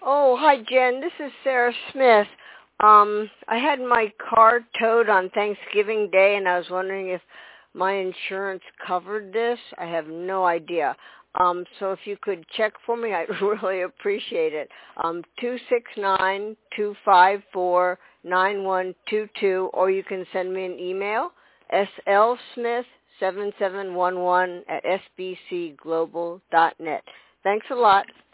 Oh, hi, Jen. This is Sarah Smith. I had my car towed on Thanksgiving Day, and I was wondering if my insurance covered this. I have no idea. So if you could check for me, I'd really appreciate it. 269-254-9122, or you can send me an email, slsmith7711 at sbcglobal.net. Thanks a lot.